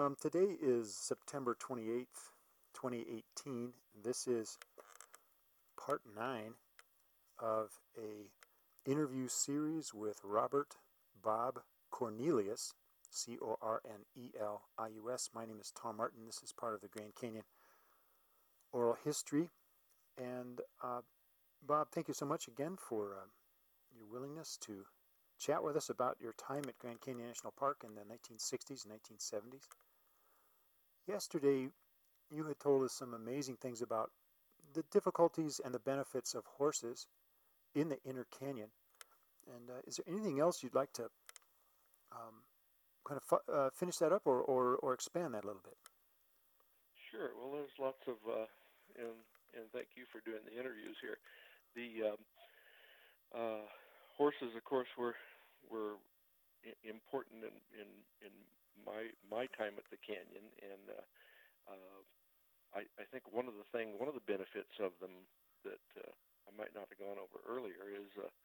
Today is September 28th, 2018. This is part 9 of a interview series with Robert Bob Cornelius, Cornelius. My name is Tom Martin. This is part of the Grand Canyon Oral History. And Bob, thank you so much again for your willingness to chat with us about your time at Grand Canyon National Park in the 1960s and 1970s. Yesterday, you had told us some amazing things about the difficulties and the benefits of horses in the inner canyon. And is there anything else you'd like to finish that up or expand that a little bit? Sure. Well, there's lots of, and thank you for doing the interviews here. The horses, of course, were important in my time at the canyon, and I think one of the benefits of them that I might not have gone over earlier is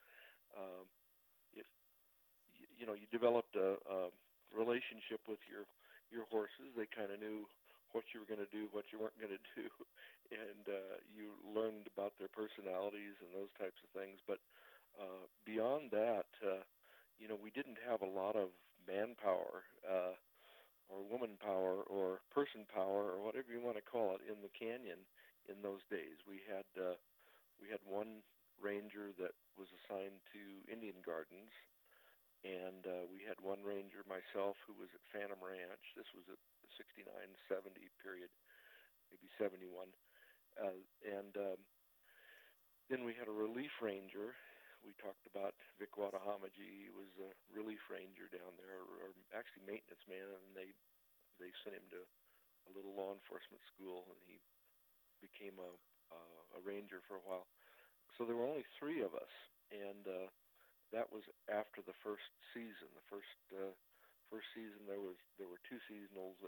if you developed a relationship with your horses. They kind of knew what you were going to do, what you weren't going to do, and you learned about their personalities and those types of things. But beyond that, we didn't have a lot of manpower or woman power or person power or whatever you want to call it in the canyon in those days. We had one ranger that was assigned to Indian Gardens, and we had one ranger, myself, who was at Phantom Ranch. This was at the 69, 70 period, maybe 71. And then we had a relief ranger. We talked about Vic Wadahamaji. He was a relief ranger down there, or actually maintenance man, and they sent him to a little law enforcement school, and he became a ranger for a while. So there were only 3 of us, and that was after the first season. The first season there were 2 seasonals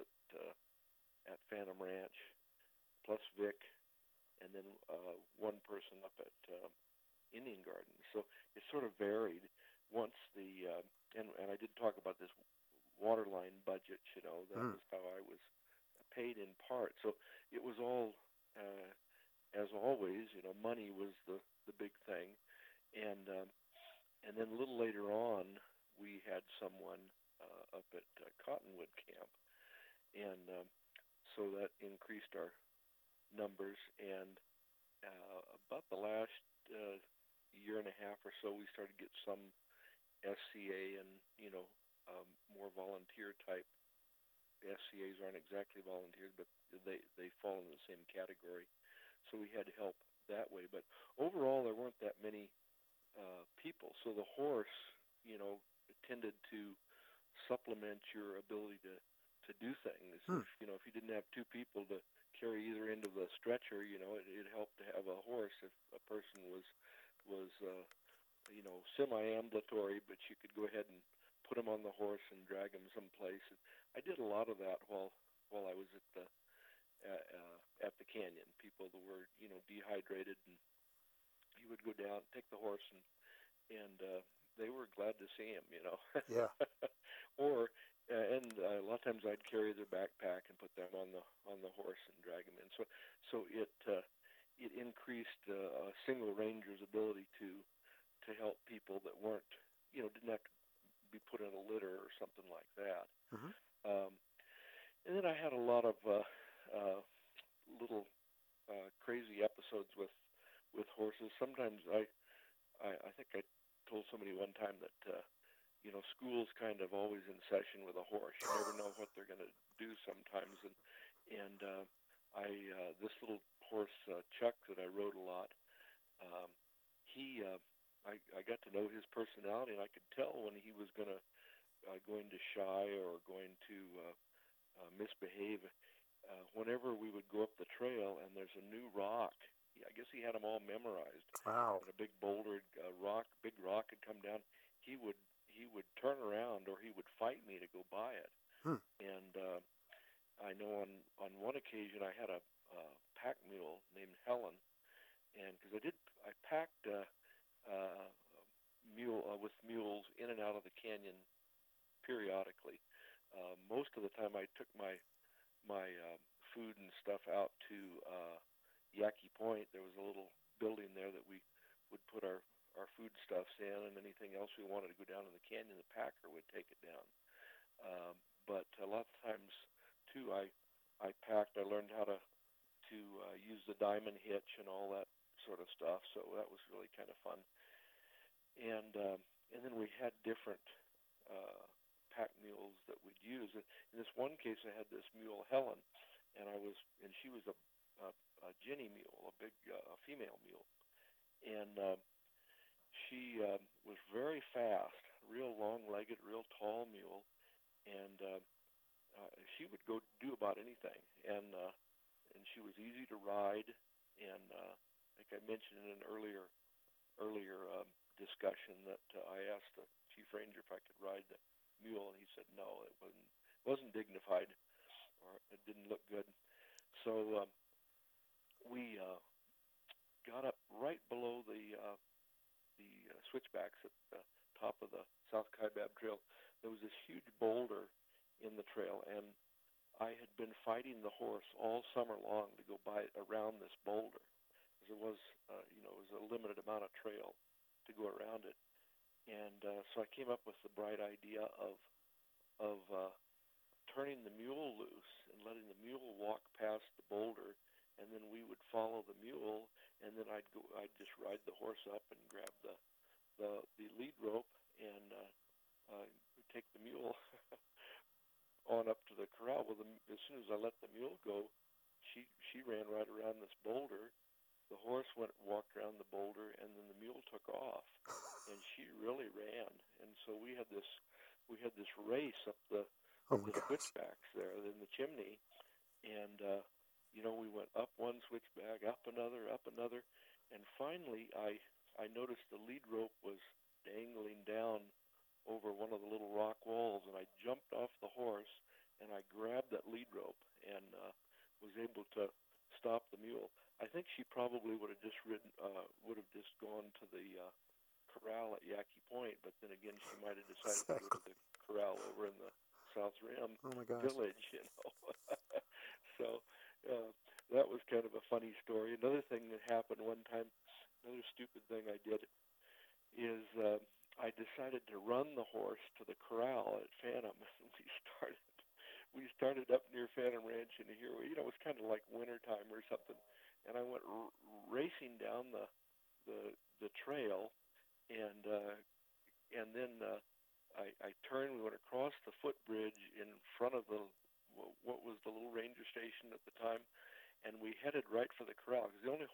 at Phantom Ranch, plus Vic, and then one person up at Indian Gardens. So it sort of varied. Once and I did talk about this waterline budget. That was how I was paid in part. So it was all, as always, money was the big thing, and then a little later on, we had someone up at Cottonwood Camp, and so that increased our numbers. And about the last year and a half or so, we started to get some SCA and more volunteer type. The SCAs aren't exactly volunteers, but they fall in the same category. So we had help that way. But overall, there weren't that many people. So the horse, tended to supplement your ability to do things. If you didn't have 2 people to carry either end of the stretcher, it helped to have a horse. If a person was semi-ambulatory, but you could go ahead and put him on the horse and drag him someplace. And I did a lot of that while I was at the canyon. People that were dehydrated, and you would go down, take the horse, and they were glad to see him. Yeah. Or and a lot of times I'd carry their backpack and put them on the horse and drag them in. So it increased a single ranger's ability to help people that weren't didn't have to be put in a litter or something like that. Mm-hmm. And then I had a lot of little crazy episodes with horses. Sometimes I think I told somebody one time that school's kind of always in session with a horse. You never know what they're going to do sometimes. And this little horse Chuck that I rode a lot, I got to know his personality, and I could tell when he was going to shy or going to misbehave. Whenever we would go up the trail and there's a new rock, I guess he had them all memorized. Wow. And a big bouldered big rock had come down. He would turn around, or he would fight me to go by it. And I know on one occasion I had a pack mule named Helen, and because I packed with mules in and out of the canyon periodically. Most of the time, I took my food and stuff out to Yaqui Point. There was a little building there that we would put our foodstuffs in, and anything else we wanted to go down in the canyon, the packer would take it down. But a lot of times, too, I packed. I learned how to use the diamond hitch and all that sort of stuff. So that was really kind of fun. And then we had different uh, pack mules that we'd use. In this one case, I had this mule Helen, and she was a Jenny mule, a big female mule, and she was very fast, real long-legged, real tall mule, and she would go do about anything, and she was easy to ride, and like I mentioned in an earlier discussion that I asked the chief ranger if I could ride the mule, and he said no, it wasn't dignified, or it didn't look good. So we got up right below the switchbacks at the top of the South Kaibab Trail. There was this huge boulder in the trail, and I had been fighting the horse all summer long to go by around this boulder, because it was, it was a limited amount of trail to go around it. And so I came up with the bright idea of turning the mule loose and letting the mule walk past the boulder, and then we would follow the mule, and then I'd just ride the horse up and grab the lead rope and take the mule on up to the corral. Well, as soon as I let the mule go, she ran right around this boulder. The horse walked around the boulder, and then the mule took off, and she really ran. And so we had this race up the switchbacks there in the chimney, and we went up one switchback, up another, and finally I noticed the lead rope was dangling down over one of the little rock walls, and I jumped off the horse, and I grabbed that lead rope and was able to stop the mule. I think she probably would have just gone to the corral at Yaqui Point, but then again, she might have decided to go to the corral over in the South Rim village, So that was kind of a funny story. Another thing that happened one time, another stupid thing I did, is I decided to run the horse to the corral at Phantom. We started up near Phantom Ranch, and here, it was kind of like wintertime or something, and I went racing down the trail, and then I turned. We went across the footbridge in front of what was the little ranger station at the time, and we headed right for the corral, because the only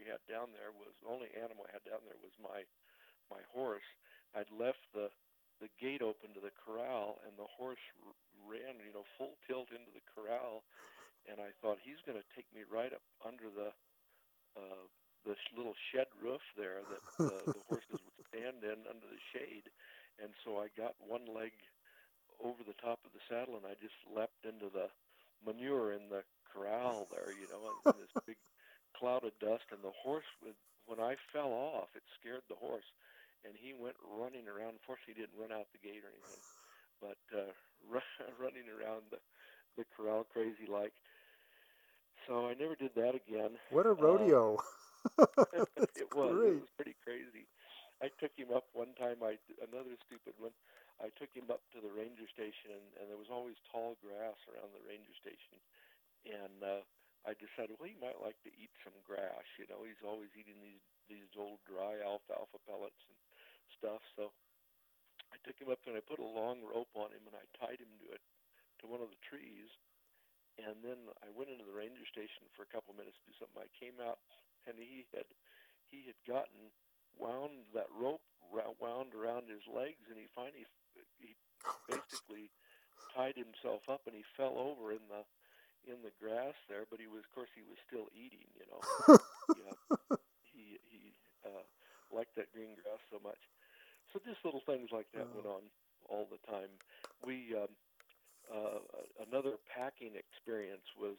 animal I had down there was my horse. I'd left the gate open to the corral, and the horse ran, full tilt into the corral, and I thought, he's going to take me right up under this little shed roof there that the horses would stand in under the shade. And so I got one leg over the top of the saddle, and I just leapt into the manure in the corral there, in this big cloud of dust. And the horse, when I fell off, it scared the horse, and he went running around. Unfortunately, he didn't run out the gate or anything, but running around the corral crazy like. So I never did that again. What a rodeo! It was pretty crazy. I took him up one time. Another stupid one. I took him up to the ranger station, and there was always tall grass around the ranger station. And I decided, well, he might like to eat some grass. He's always eating these old dry alfalfa pellets and stuff. So I took him up, and I put a long rope on him, and I tied him to one of the trees. And then I went into the ranger station for a couple of minutes to do something. I came out, and he had gotten that rope wound around his legs, and he basically tied himself up, and he fell over in the grass there. But he was still eating. He liked that green grass so much. So just little things like that went on all the time. We another packing experience was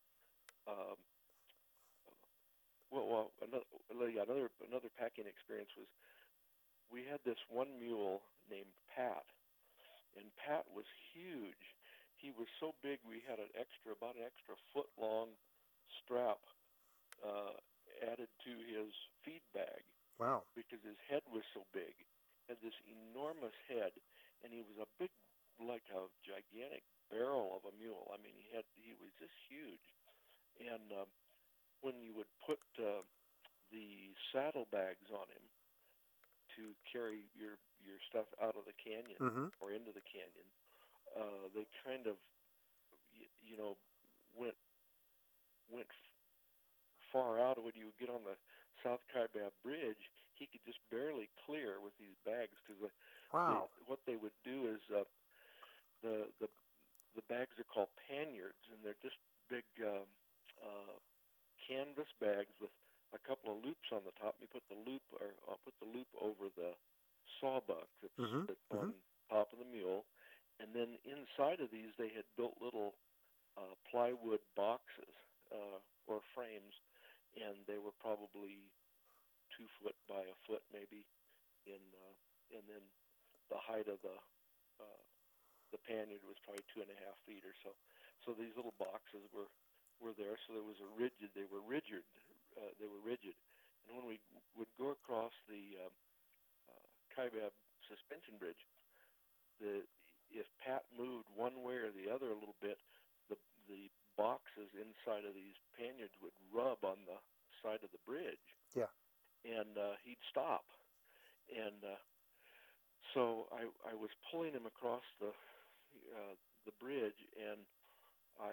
another packing experience was, we had this one mule named Pat, and Pat was huge, he was so big we had about an extra foot long strap uh, added to his feed bag Wow. because his head was so big. Had this enormous head, and he was a big, like a gigantic barrel of a mule. I mean, he was just huge. And when you would put the saddlebags on him to carry your stuff out of the canyon Mm-hmm. or into the canyon, they kind of you know went went far out. When you would get on the South Kaibab Bridge, he could just barely clear with these bags because Wow. what they would do is the the the bags are called panniers, and they're just big uh, canvas bags with a couple of loops on the top. You put the loop, or I'll put the loop over the sawbuck Mm-hmm. that's Mm-hmm. on top of the mule, and then inside of these they had built little plywood boxes or frames, and they were probably 2 foot by a foot maybe in, and then the height of uh, the pannier was probably 2.5 feet or so. So these little boxes were there. So there was a rigid. They were rigid. They were rigid. And when we would go across the Kaibab suspension bridge, the if Pat moved one way or the other a little bit, the boxes inside of these panniers would rub on the side of the bridge, Yeah. and he'd stop. And so I was pulling him across the bridge, and I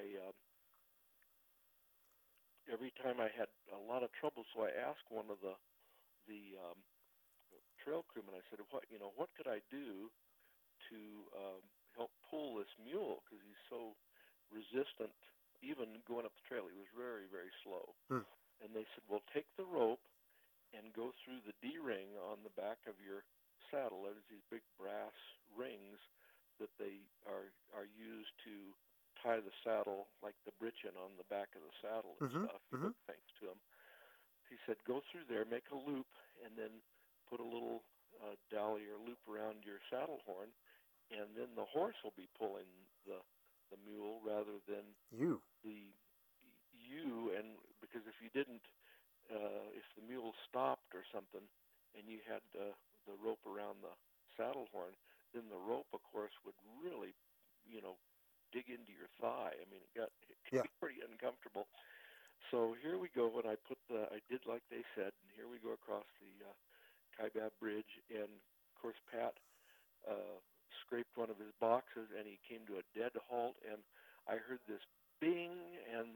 every time I had a lot of trouble, so I asked one of the trail crewmen. I said, what could I do to help pull this mule because he's so resistant, even going up the trail. He was very, very slow. Mm. And they said, well, take the rope and go through the D-ring on the back of your saddle. There's these big brass rings that they are used to tie the saddle, like the britchin on the back of the saddle and Mm-hmm. stuff. You Mm-hmm. hook things to them. He said, go through there, make a loop, and then put a little dolly or loop around your saddle horn, and then the horse will be pulling the mule rather than You. the you. And because if you didn't, if the mule stopped or something, and you had the rope around the saddle horn, then the rope, of course, would really, dig into your thigh. I mean, it could Yeah. be pretty uncomfortable. So here we go, and I did like they said, and here we go across the Kaibab Bridge, and of course Pat scraped one of his boxes, and he came to a dead halt, and I heard this bing, and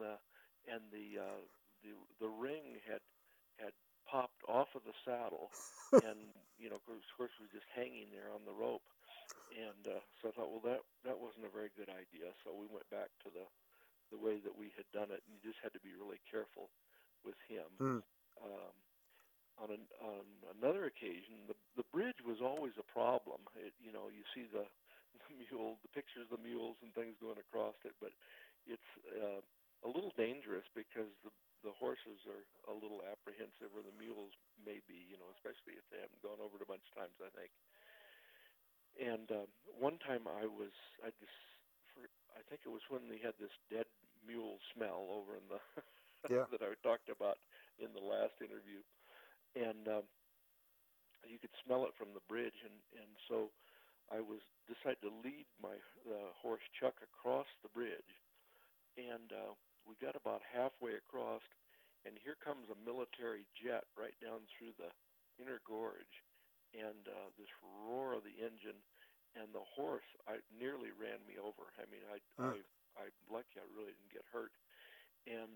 the ring had popped off of the saddle, and of course was just hanging there on the rope, and so I thought, well, that wasn't a very good idea, so we went back to the way that we had done it, and you just had to be really careful with him. Mm. Um, on another occasion, the bridge was always a problem. You see the mule, the pictures of the mules and things going across it, but it's a little dangerous because the horses are a little apprehensive, or the mules may be, especially if they haven't gone over it a bunch of times, I think. And one time I think it was when they had this dead mule smell over in the Yeah. that I talked about in the last interview, and you could smell it from the bridge, and so I decided to lead my horse Chuck across the bridge, and we got about halfway across, and here comes a military jet right down through the inner gorge, and this roar of the engine, and the horse nearly ran me over. I mean, Mm. I'm lucky I really didn't get hurt, and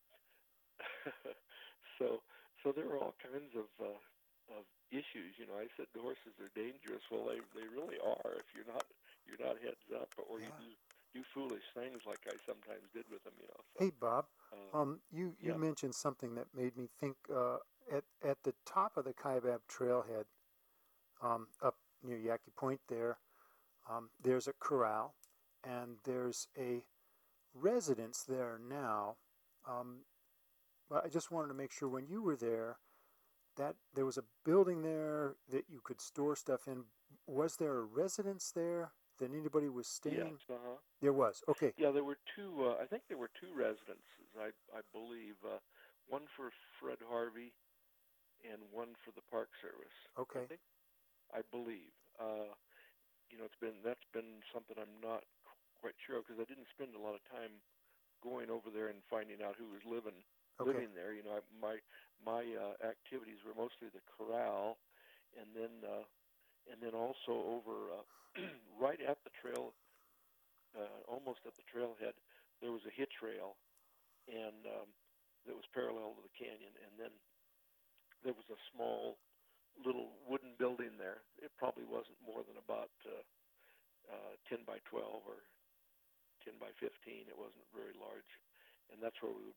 so there are all kinds of issues. I said the horses are dangerous. Well, they really are if you're not heads up, or you Yeah. do foolish things like I sometimes did with them. So Hey, Bob. uh, You yeah. mentioned something that made me think. At the top of the Kaibab Trailhead, up near Yaqui Point, there's a corral, and there's a residence there now. Um, but I just wanted to make sure when you were there that there was a building there that you could store stuff in. Was there a residence there? that anybody was Yes. staying? Uh-huh. There was. Okay. Yeah, there were two. I think there were two residences. I believe one for Fred Harvey and one for the Park Service. I Okay. think. I believe. That's been something I'm not quite sure of because I didn't spend a lot of time going over there and finding out who was Okay. living there. My activities were mostly the corral, and then also over right at the trail, almost at the trailhead, there was a hitch rail, and that was parallel to the canyon, and then there was a small little wooden building there. It probably wasn't more than about 10 by 12 or 10 by 15. It wasn't very large, and that's where we would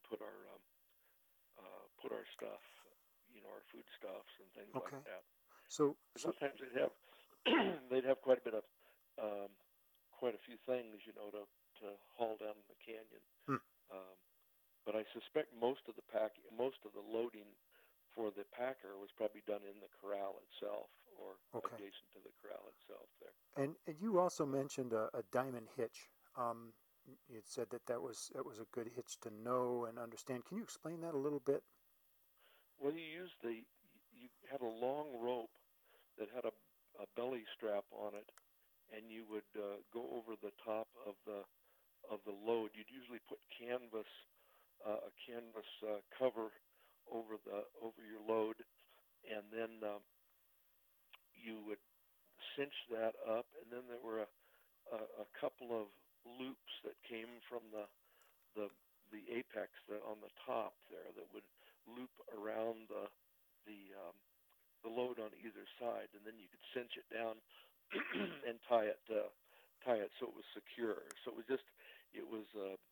put our stuff, our foodstuffs and things like Okay. that. So, Sometimes they'd have quite a bit of quite a few things, to haul down in the canyon. hmm, Um, but I suspect most of the loading for the packer was probably done in the corral itself or okay. adjacent to the corral itself there. And you also mentioned a diamond hitch. You had said that was a good hitch to know and understand. Can you explain that a little bit? Well, you had a long rope that had a belly strap on it, and you would go over the top of the load. You'd usually put a canvas cover over your load, and then you would cinch that up, and then there were a couple of loops that came from the apex on the top there that would loop around the load on either side, and then you could cinch it down and tie it so it was secure. So it was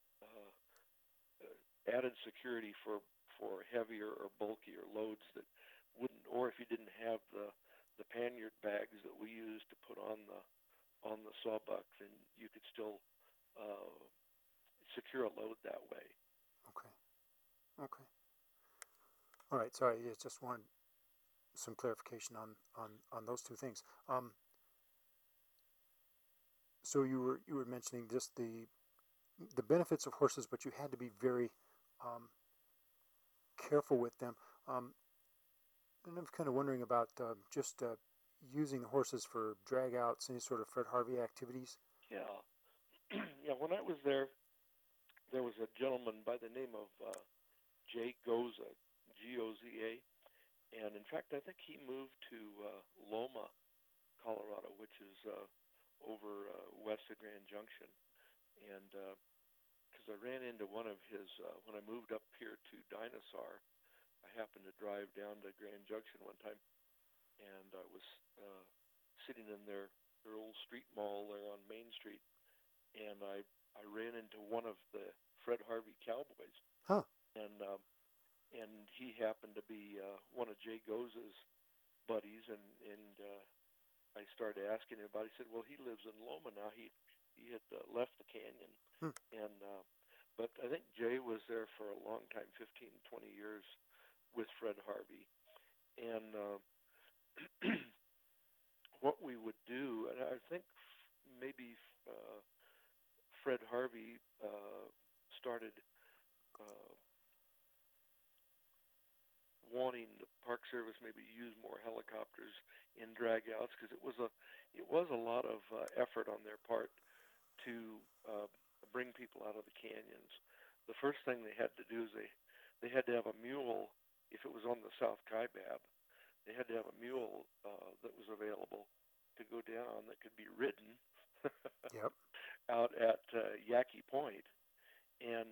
added security for heavier or bulkier loads that wouldn't, or if you didn't have the pannier bags that we used to put on the sawbuck, then you could still secure a load that way. Okay. Okay. All right. Sorry. I just wanted some clarification on those two things. So you were mentioning just the benefits of horses, but you had to be very um, careful with them. And I'm kind of wondering about just using the horses for drag outs, any sort of Fred Harvey activities. Yeah, yeah. When I was there, there was a gentleman by the name of Jay Goza, Goza, and in fact, I think he moved to Loma, Colorado, which is over west of Grand Junction. And because I ran into one of his when I moved up here to Dinosaur, I happened to drive down to Grand Junction one time, and I was sitting in their old street mall there on Main Street, and I ran into one of the Fred Harvey cowboys, Huh. and he happened to be one of Jay Goza's buddies, and I started asking him about it. He said, well, he lives in Loma now. He had left the canyon, Hmm. and but I think Jay was there for a long time, 15, 20 years with Fred Harvey. And what we would do, and I think maybe Fred Harvey started wanting the Park Service maybe use more helicopters in dragouts because it was a lot of effort on their part to bring people out of the canyons. The first thing they had to do is they had to have a mule. If it was on the South Kaibab, they had to have a mule that was available to go down that could be ridden Yep. out at Yaqui Point, and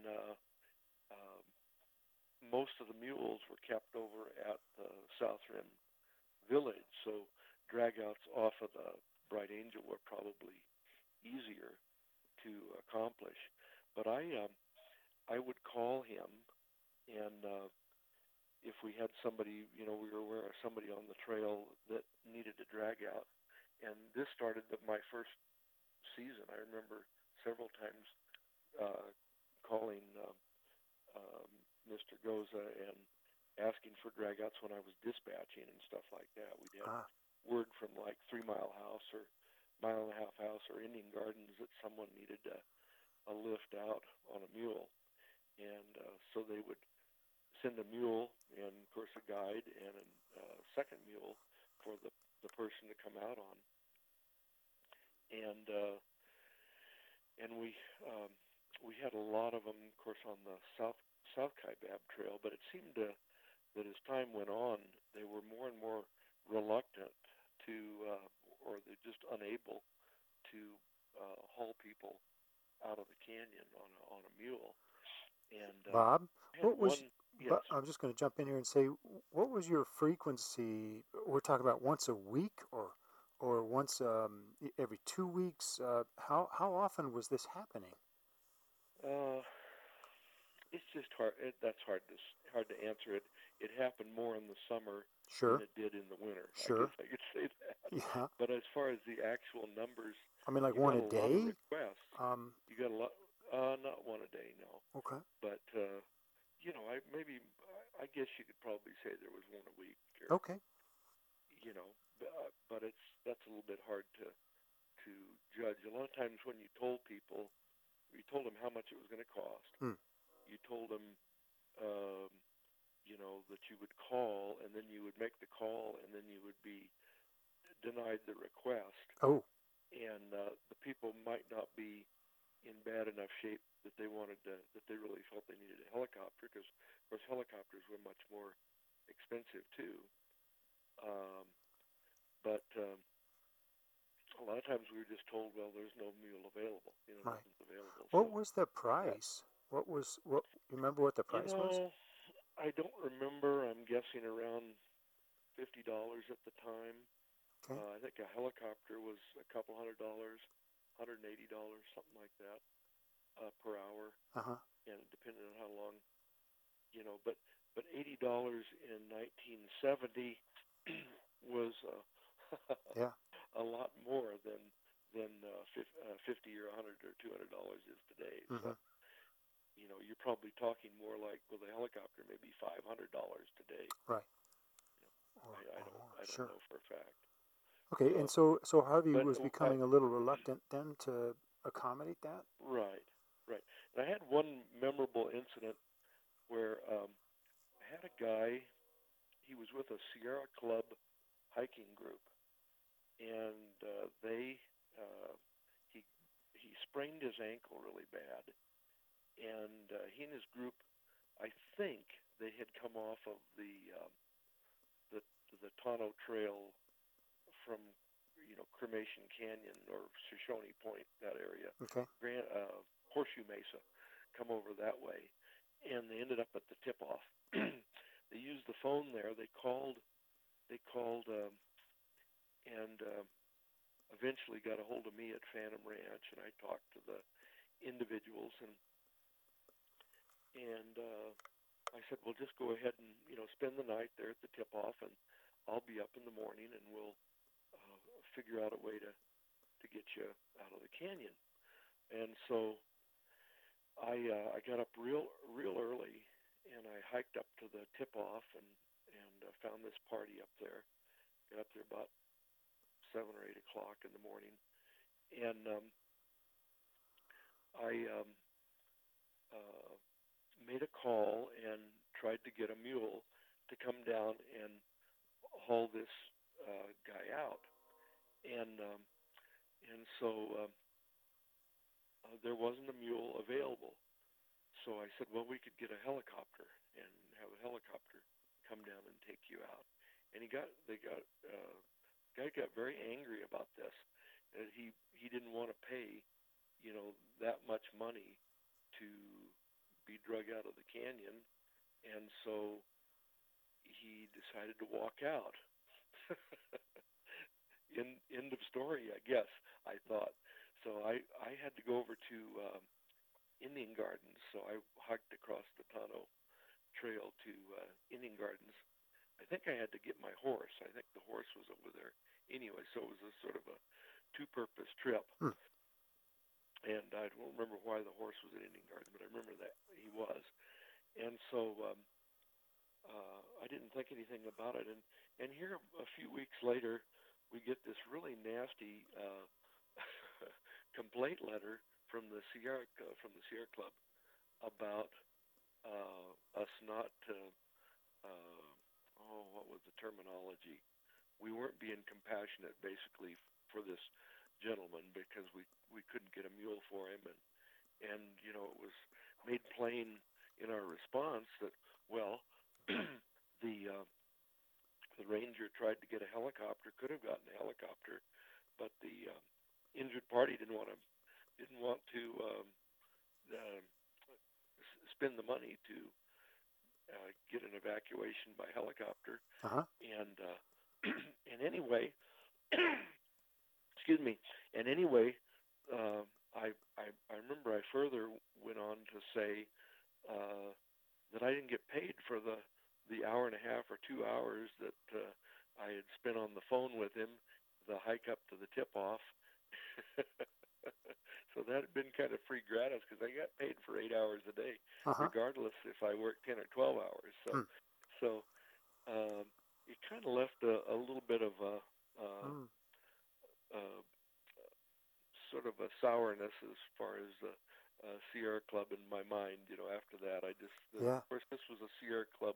most of the mules were kept over at the South Rim Village, so dragouts off of the Bright Angel were probably easier to accomplish. But I would call him, and if we had somebody, we were aware of somebody on the trail that needed a drag out, and this started my first season. I remember several times calling Mr. Goza and asking for dragouts when I was dispatching and stuff like that. We'd had Ah. word from like 3 Mile House or Mile and a Half House or Indian Gardens that someone needed a lift out on a mule, and so they would send a mule and, of course, a guide and a second mule for the person to come out on, and we had a lot of them, of course, on the South Kaibab Trail, but it seemed that as time went on, they were more and more reluctant to, or they're just unable to haul people out of the canyon on a mule. And Bob, I had what was? one, yes, I'm just going to jump in here and say, what was your frequency? We're talking about once a week, or once every 2 weeks. How often was this happening? uh, it's just hard. That's hard to answer. It happened more in the summer than Sure, it did in the winter. I sure. guess I could say that. Yeah. But as far as the actual numbers, I mean, like you one got a a lot of day. requests. Um. You got a lot. Not one a day, no. Okay. But I guess you could probably say there was one a week. Or, Okay. but that's a little bit hard to judge. A lot of times when you told people, you told them how much it was going to cost. Hmm. You told them, um, that you would call, and then you would make the call, and then you would be denied the request, Oh. and the people might not be in bad enough shape that they that they really felt they needed a helicopter, because of course helicopters were much more expensive too. Um, but a lot of times we were just told, well, there's no mule available. Right. Nothing's available. So What was the that, price? What? You remember what the you price was? know, I don't remember. I'm guessing around $50 at the time. Okay. I think a helicopter was a couple $100, $180, something like that, per hour, Uh huh. and depending on how long, but $80 in 1970 was Yeah. a lot more than 50 or 100 or $200 is today. Mm-hmm. So you're probably talking more like with a helicopter maybe $500 today. Right. I Or don't more. I don't Sure. know for a fact. Okay. And So, so Harvey but was becoming a little reluctant then to accommodate that. right, right. And I had one memorable incident where I had a guy. He was with a Sierra Club hiking group, and uh, he he sprained his ankle really bad, and he and his group, I think they had come off of the the Tonto Trail from Cremation Canyon or Shoshone Point, that area, Okay. Horseshoe Mesa, come over that way, and they ended up at the tip-off. They used the phone there. They called, and eventually got a hold of me at Phantom Ranch, and I talked to the individuals, and I said, well, just go ahead and spend the night there at the tip-off, and I'll be up in the morning, and we'll figure out a way to get you out of the canyon. And so I got up real early, and I hiked up to the tip-off and found this party up there. Got up there about 7 or 8 o'clock in the morning, and I made a call and tried to get a mule to come down and haul this guy out, and so there wasn't a mule available. So I said, well, we could get a helicopter and have a helicopter come down and take you out. And the guy got very angry about this, and he didn't want to pay, that much money to be drug out of the canyon, and so he decided to walk out. End of story, I guess, I thought. So I had to go over to Indian Gardens, so I hiked across the Tonto Trail to Indian Gardens. I think I had to get my horse. I think the horse was over there anyway, so it was a sort of a two-purpose trip. Hmm. And I don't remember why the horse was at Indian Gardens, but I remember that he was. And so I didn't think anything about it. And here, a few weeks later, we get this really nasty complaint letter from the Sierra Club about us not. What was the terminology? We weren't being compassionate, basically, for this gentleman because we couldn't get a mule for him, and it was made plain in our response that, well, the ranger tried to get a helicopter, could have gotten a helicopter, but the injured party didn't want to spend the money to get an evacuation by helicopter. Uh-huh. And and anyway, excuse me. And anyway, I remember I further went on to say that I didn't get paid for the hour and a half or 2 hours that I had spent on the phone with him, the hike up to the tip-off. So that had been kind of free gratis because I got paid for 8 hours a day, Uh-huh. regardless if I worked 10 or 12 hours. So it kind of left a little bit of a sort of a sourness as far as the Sierra Club in my mind. After that, of course, this was a Sierra Club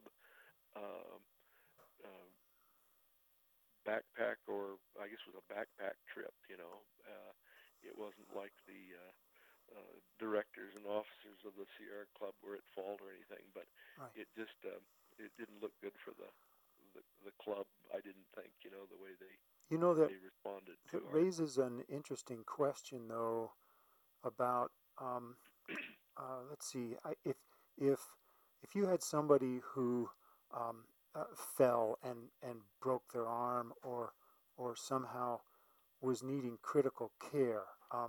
backpack, or I guess it was a backpack trip. It wasn't like the directors and officers of the Sierra Club were at fault or anything, but Right. it just it didn't look good for the club. I didn't think, the way they That responded to that raises an interesting question, though, about let's see, if you had somebody who fell and broke their arm or somehow was needing critical care,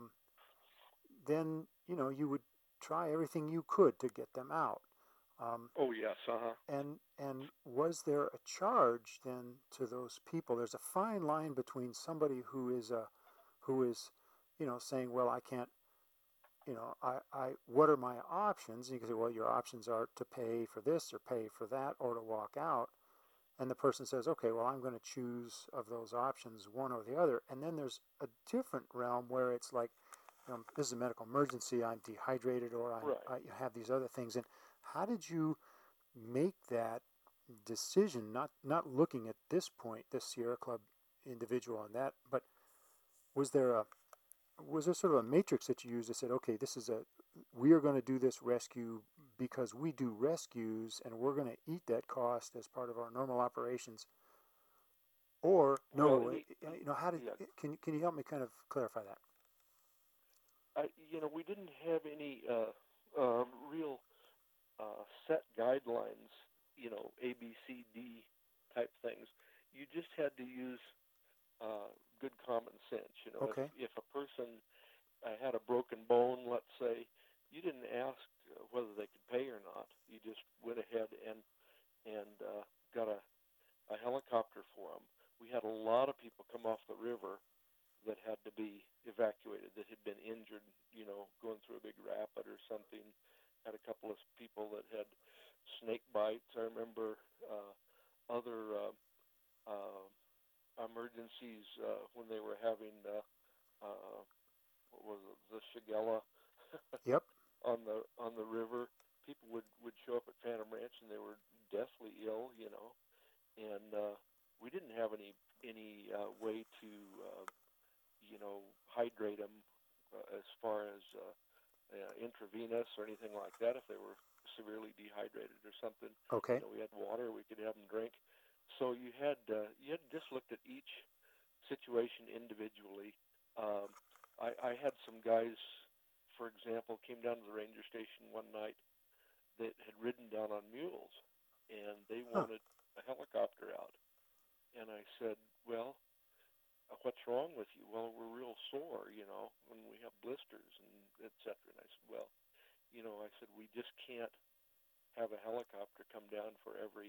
then you would try everything you could to get them out. Oh yes, And was there a charge then to those people? There's a fine line between somebody who is saying, well, I can't, what are my options? And you can say, well, your options are to pay for this or pay for that or to walk out. And the person says, okay, well, I'm going to choose of those options one or the other. And then there's a different realm where it's like, this is a medical emergency, I'm dehydrated, or I have these other things. And how did you make that decision, not looking at this point, the Sierra Club individual on that, but was there sort of a matrix that you used that said, okay, we are going to do this rescue because we do rescues and we're going to eat that cost as part of our normal operations? Or no, how did can you help me kind of clarify that? We didn't have any real set guidelines, A, B, C, D type things. You just had to use good common sense. Okay. If a person had a broken bone, let's say, you didn't ask whether they could pay or not. You just went ahead and got a helicopter for them. We had a lot of people come off the river that had to be evacuated, that had been injured, going through a big rapid or something. Had a couple of people that had snake bites. I remember other emergencies when they were having what was it, the Shigella Yep. on the river. People would show up at Phantom Ranch and they were deathly ill, and we didn't have any way to hydrate them as far as intravenous or anything like that if they were severely dehydrated or something. Okay. We had water we could have them drink. So you had just looked at each situation individually. I had some guys, for example, came down to the ranger station one night that had ridden down on mules, and they wanted a helicopter out. And I said, well, what's wrong with you? Well, we're real sore, when we have blisters and et cetera. And I said, well, we just can't have a helicopter come down for every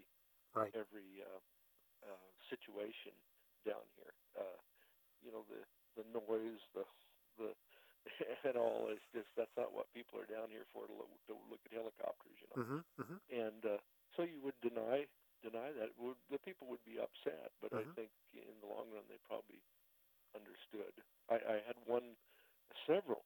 situation down here. The noise, the and all is just, that's not what people are down here for, to look at helicopters, Mm-hmm. Mm-hmm. And so you would deny that. The people would be upset, but I think in the long run they probably understood. I had several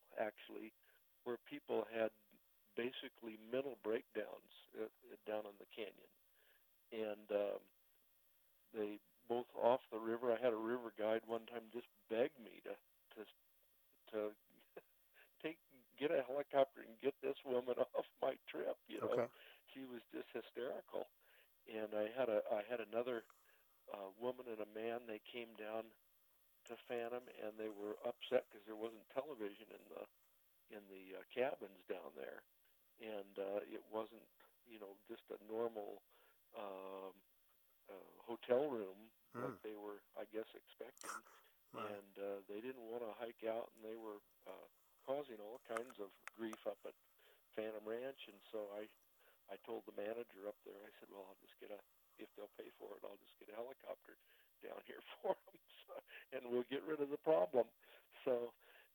where people had basically mental breakdowns down in the canyon, and they both off the river. I had a river guide one time just beg me to take get a helicopter and get this woman off my trip. Okay. She was just hysterical. And I had another woman and a man. They came down to Phantom, and they were upset because there wasn't television in the cabins down there, and it wasn't just a normal um, hotel room like they were, I guess, expecting. Right. And they didn't want to hike out, and they were causing all kinds of grief up at Phantom Ranch. And so I told the manager up there, I said, well, I'll just if they'll pay for it, I'll just get a helicopter down here for them, and we'll get rid of the problem. So,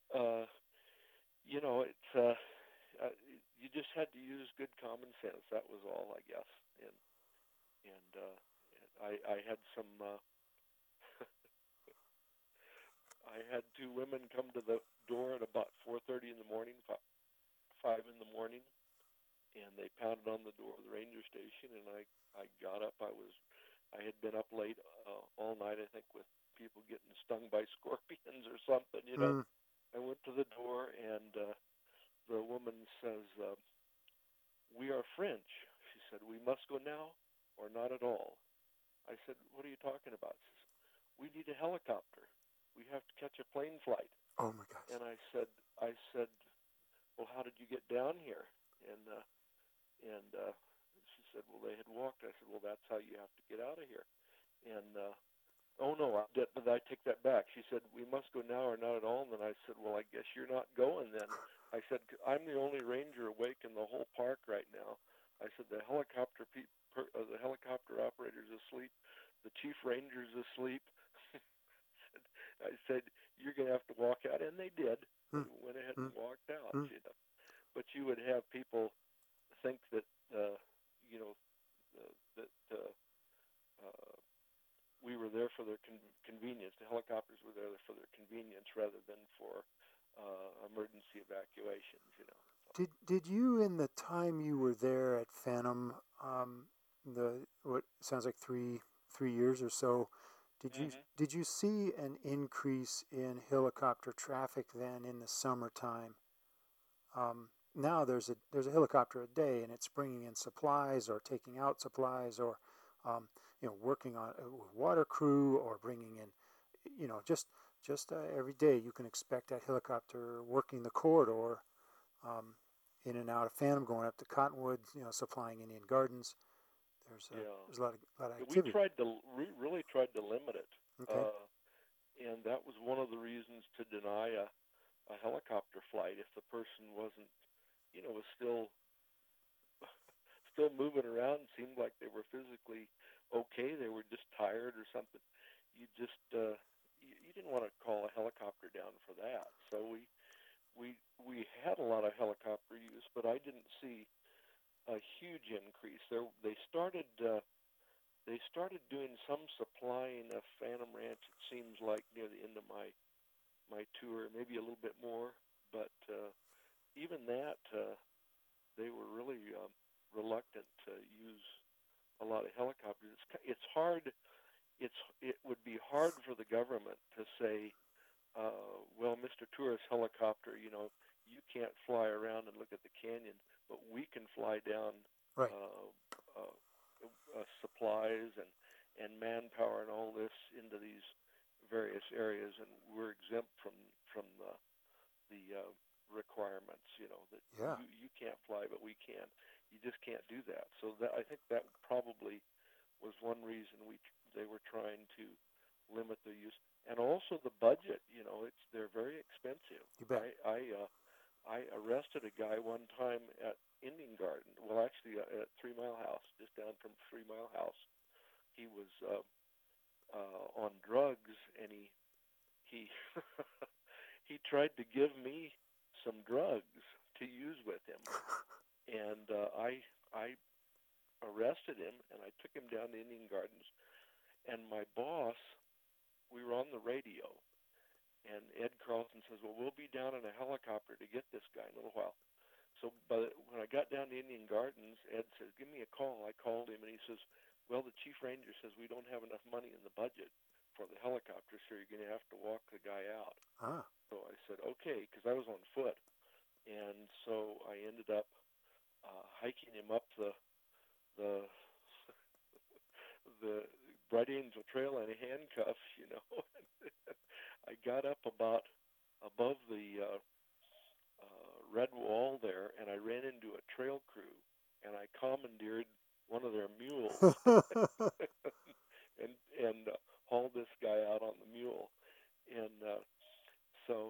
it's you just had to use good common sense. That was all, I guess. And I had some. I had two women come to the door at about 4:30 in the morning, 5 in the morning, and they pounded on the door of the ranger station. And I got up. I had been up late all night, I think, with people getting stung by scorpions or something. I went to the door, and the woman says, "We are French." She said, "We must go now or not at all." I said, "What are you talking about?" She says, "We need a helicopter. We have to catch a plane flight." Oh my gosh. And I said, "Well, how did you get down here?" And she said, "Well, they had walked." I said, "Well, that's how you have to get out of here." And oh no, I take that back. She said, "We must go now or not at all." And then I said, "Well, I guess you're not going then." I said, "I'm the only ranger awake in the whole park right now." I said, "The the helicopter operator's asleep. The chief ranger's asleep." I said, "You're going to have to walk out," and they did. They went ahead and walked out. But you would have people think that we were there for their convenience. The helicopters were there for their convenience rather than for emergency evacuations. Did you, in the time you were there at Phantom, what sounds like three years or so, did you see an increase in helicopter traffic then in the summertime? Now there's a helicopter a day, and it's bringing in supplies or taking out supplies, or working on a water crew, or bringing in, just every day you can expect that helicopter working the corridor, in and out of Phantom, going up to Cottonwood, supplying Indian Gardens. There's a lot of activity. We really tried to limit it, Okay. And that was one of the reasons to deny a helicopter flight if the person wasn't, was still moving around, seemed like they were physically okay. They were just tired or something. You just you didn't want to call a helicopter down for that. So we had a lot of helicopter use, but I didn't see a huge increase. They started doing some supplying of Phantom Ranch. It seems like near the end of my tour, maybe a little bit more, but even that they were really reluctant to use a lot of helicopters. It's hard. It would be hard for the government to say, well, Mr. Tourist Helicopter, you can't fly around and look at the canyon, but we can fly down Right. Supplies and manpower and all this into these various areas, and we're exempt from the requirements. That you can't fly, but we can. You just can't do that. So I think that probably was one reason they were trying to limit their use, and also the budget. They're very expensive. You bet. I arrested a guy one time at Indian Garden. Well, actually, at 3 Mile House, just down from 3 Mile House. He was on drugs, and he he tried to give me some drugs to use with him, and I arrested him, and I took him down to Indian Gardens, and my boss, we were on the radio. And Ed Carlson says, "Well, we'll be down in a helicopter to get this guy in a little while." I got down to Indian Gardens, Ed says, "Give me a call." I called him, and he says, "Well, the chief ranger says we don't have enough money in the budget for the helicopter, so you're going to have to walk the guy out." Ah. So I said, "Okay," because I was on foot, and so I ended up hiking him up the the Bright Angel Trail in handcuffs. I got up about above the red wall there, and I ran into a trail crew, and I commandeered one of their mules and hauled this guy out on the mule. And so,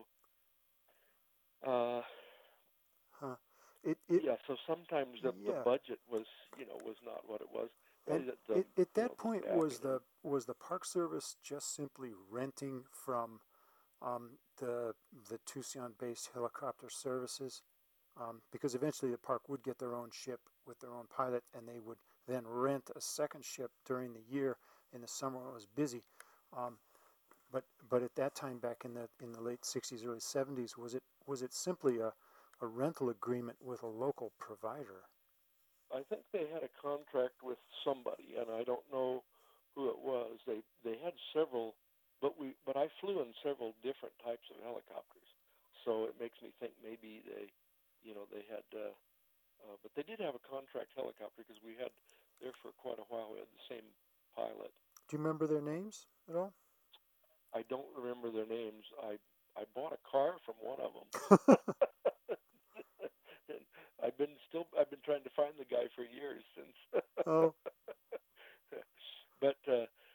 Huh. yeah. So sometimes the Yeah. budget was not what it was. And The at that point, staffing was the Park Service just simply renting from the Tucson-based helicopter services? Because eventually the park would get their own ship with their own pilot, and they would then rent a second ship during the year. In the summer when it was busy. But at that time, back in the late '60s, early '70s, was it simply a rental agreement with a local provider? I think they had a contract with somebody, and I don't know who it was. They had several, but I flew in several different types of helicopters, so it makes me think maybe they had, but they did have a contract helicopter because we had there for quite a while. We had the same pilot. Do you remember their names at all? I don't remember their names. I bought a car from one of them. And I've been trying to find the guy for years since. Oh. But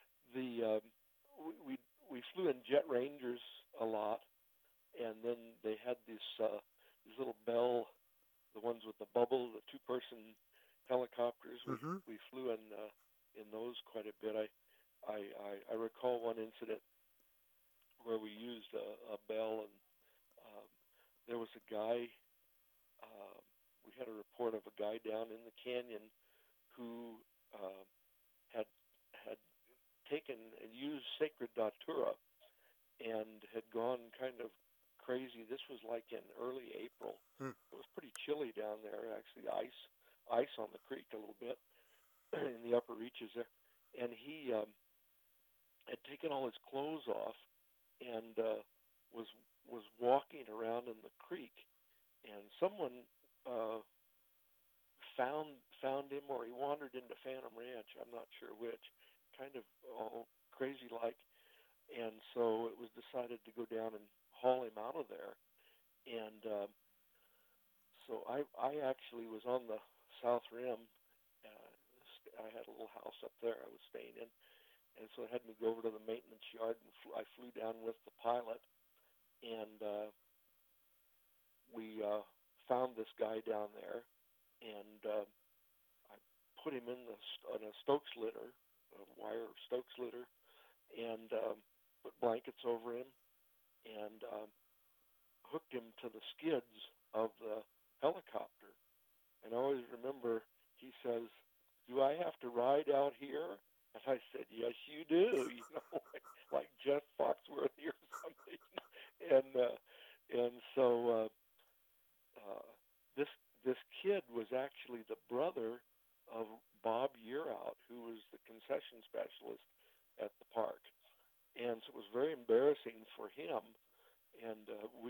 we flew in Jet Rangers a lot, and then they had these little Bell, the ones with the bubble, the two-person helicopters. Mm-hmm. We flew in those quite a bit. I recall one incident where we used a Bell, and there was a guy. We had a report of a guy down in the canyon who had taken and used sacred datura and had gone kind of crazy. This was like in early April. It was pretty chilly down there. Actually, ice on the creek a little bit in the upper reaches there, and he had taken all his clothes off and was walking around in the creek, and someone found him, or he wandered into Phantom Ranch. I'm not sure which. Kind of all crazy like, and so it was decided to go down and haul him out of there. And so I actually was on the South Rim. I had a little house up there I was staying in, and so it had me go over to the maintenance yard, and I flew down with the pilot, and we found this guy down there, and I put him in a Stokes litter, a wire Stokes litter, and put blankets over him, and hooked him to the skids of the helicopter. And I always remember he says, "Do I have to ride out here?" And I said, "Yes, you do." Like Jeff Foxworthy or something. And so this kid was actually the brother of Bob Yearout, who was the concession specialist at the park. And so it was very embarrassing for him. And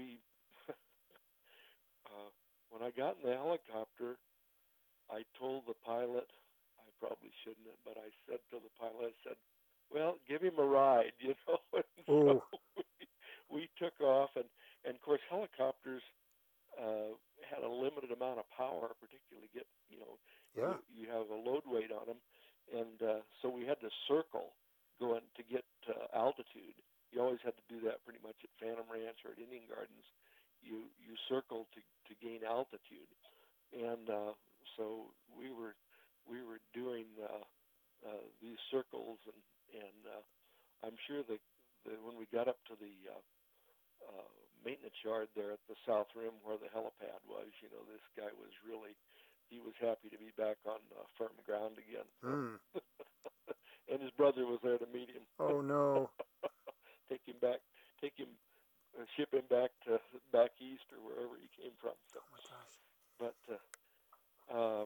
when I got in the helicopter, I told the pilot, I probably shouldn't have, but I said to the pilot, I said, "Well, give him a ride," And so we took off, and of course helicopters had a limited amount of power, particularly you have a load weight on them, and so we had to circle going to get altitude. You always had to do that pretty much at Phantom Ranch or at Indian Gardens. You circle to gain altitude, and so we were doing these circles, and I'm sure that when we got up to the maintenance yard there at the South Rim where the helipad was, this guy was he was happy to be back on firm ground again. And his brother was there to meet him. Oh no! Ship him back east or wherever he came from. So. Oh my gosh! But um,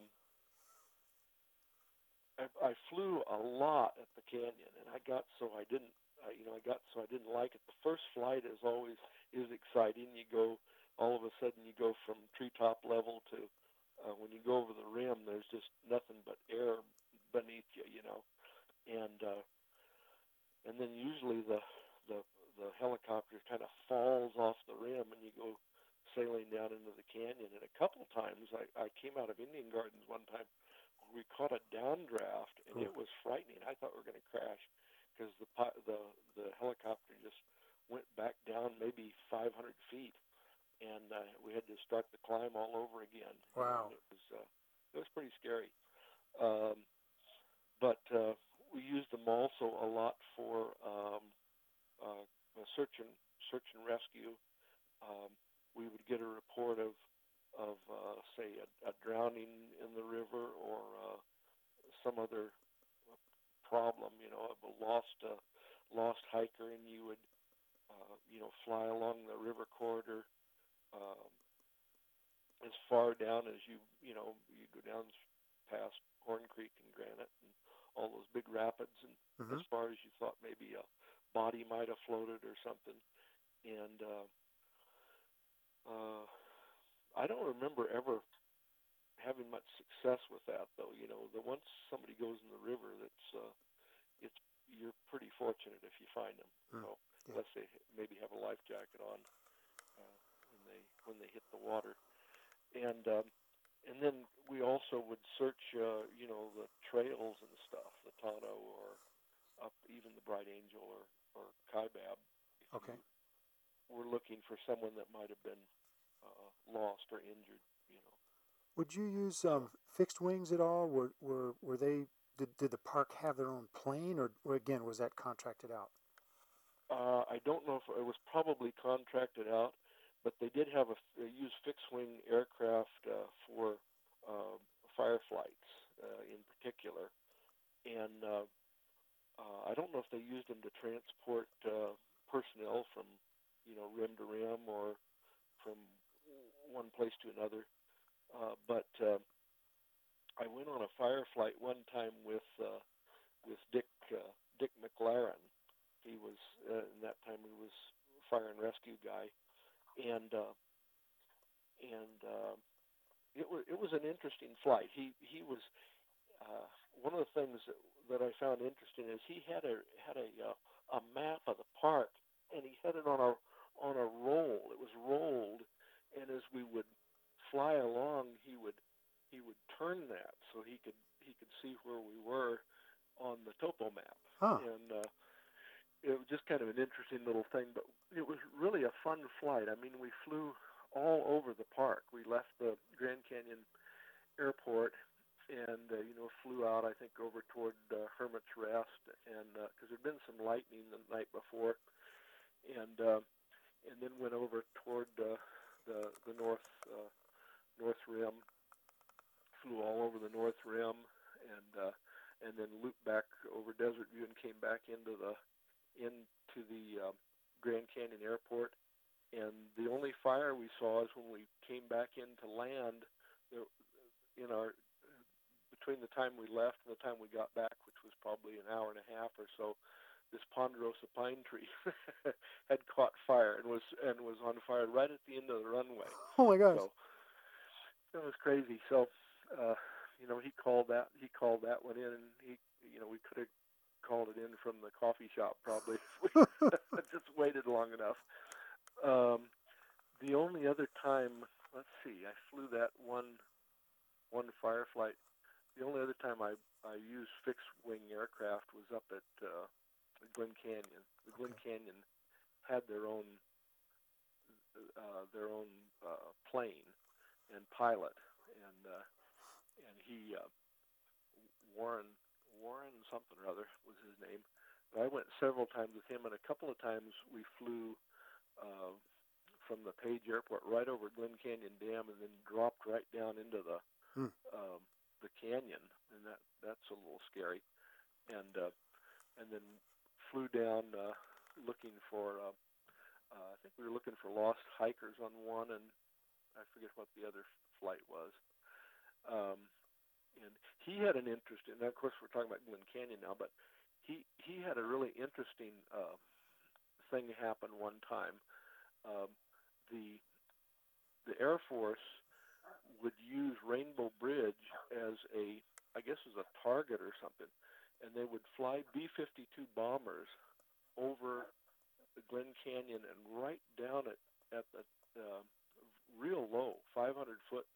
I flew a lot at the canyon, and I got so I didn't, I got so I didn't like it. The first flight is exciting. You go all of a sudden you go from treetop level to when you go over the rim, there's just nothing but air beneath you, and then usually the the helicopter kind of falls off the rim, and you go sailing down into the canyon. And a couple times, I came out of Indian Gardens one time. We caught a downdraft, and Ooh. it was frightening. I thought we were going to crash because the helicopter just went back down maybe 500 feet, and we had to start the climb all over again. Wow. And it was pretty scary. Um, but we used them also a lot for search and rescue. Um, we would get a report of say a drowning in the river or some other problem, of a lost hiker, and you would fly along the river corridor um, as far down as you go down past Horn Creek and Granite and all those big rapids, and Mm-hmm. as far as you thought maybe a body might have floated or something. And uh, I don't remember ever having much success with that, though. The once somebody goes in the river, it's you're pretty fortunate if you find them. Mm. So Yeah. unless they maybe have a life jacket on when they hit the water, and then we also would search the trails and stuff, the Tonto or up even the Bright Angel or Kaibab, if you Okay. were looking for someone that might have been lost or injured. Would you use So fixed wings at all? Were they did the park have their own plane, or again was that contracted out? I don't know if it was probably contracted out, but they did have they used fixed wing aircraft for uh, fire flights in particular, and I don't know if they used them to transport personnel from rim to rim or from one place to another. But I went on a fire flight one time with Dick McLaren. He was in that time he was fire and rescue guy, and it was an interesting flight. He was one of the things that I found interesting is he had a map of the park, and he had it on a roll. It was rolled, and as we would fly along, he would turn that so he could see where we were on the topo map, Huh. and it was just kind of an interesting little thing. But it was really a fun flight. I mean, we flew all over the park. We left the Grand Canyon Airport and flew out, I think, over toward Hermit's Rest, and because there'd been some lightning the night before, and then went over toward the north rim, flew all over the north rim, and then looped back over Desert View and came back into the Grand Canyon Airport. And the only fire we saw is when we came back into land. There, in our between the time we left and the time we got back, which was probably an hour and a half or so, this ponderosa pine tree had caught fire and was on fire right at the end of the runway. Oh my gosh. So it was crazy. So he called that one in, and we could have called it in from the coffee shop probably if we just waited long enough. The only other time, let's see, I flew that one fire flight. The only other time I used fixed wing aircraft was up at Glen Canyon. The Glen Canyon had their own plane and pilot, and he Warren something or other was his name. But I went several times with him, and a couple of times we flew from the Page Airport right over Glen Canyon Dam, and then dropped right down into the Hmm. canyon, and that's a little scary. And then flew down looking for. I think we were looking for lost hikers on one, and I forget what the other flight was. Um, and he had an interest in. Of course, we're talking about Glen Canyon now, but he had a really interesting thing happen one time. Um, the the Air Force would use Rainbow Bridge as I guess, as a target or something, and they would fly B-52 bombers over the Glen Canyon and right down at the uh, real low, 500 foot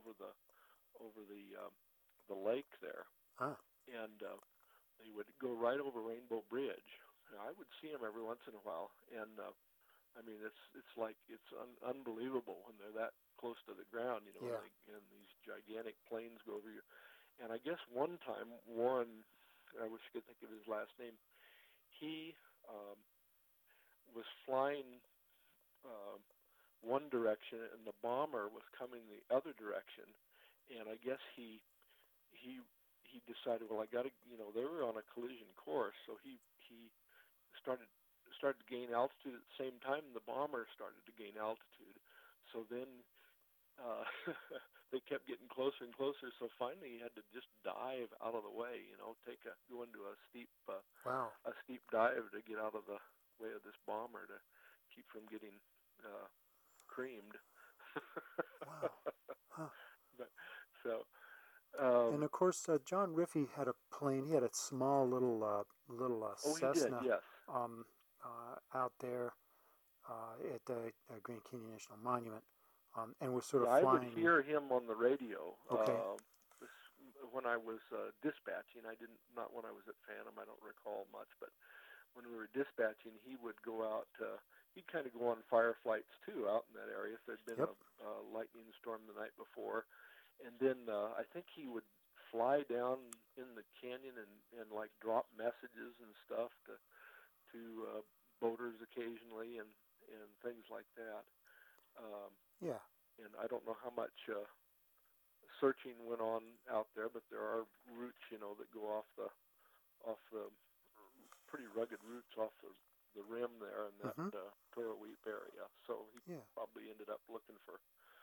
over the lake there, Huh. and they would go right over Rainbow Bridge. I would see them every once in a while, and I mean, it's like unbelievable when they're that close to the ground, Yeah. and these gigantic planes go over you. And I guess one time, Warren, I wish I could think of his last name, he was flying uh, one direction, and the bomber was coming the other direction. And I guess he he decided, well, I got to, they were on a collision course, so he started started to gain altitude at the same time the bomber started to gain altitude. So then uh, they kept getting closer and closer. So finally, he had to just dive out of the way. Go into Wow. a steep dive to get out of the way of this bomber to keep from getting creamed. Wow. Huh. But, so And of course, John Riffey had a plane. He had a small little oh, he did, Cessna yes. um, out there at the Grand Canyon National Monument, and was sort of Yeah, I would flying. hear him on the radio. Okay. When I was dispatching, not when I was at Phantom. I don't recall much, but when we were dispatching, he would go out. He'd kind of go on fire flights too out in that area. If there'd been Yep. a lightning storm the night before, and then I think he would fly down in the canyon and like drop messages and stuff to boaters occasionally and things like that. Um, Yeah. and I don't know how much searching went on out there, but there are routes, that go off the pretty rugged routes off the rim there in that Mm-hmm. Toroweep area. So he Yeah. probably ended up looking for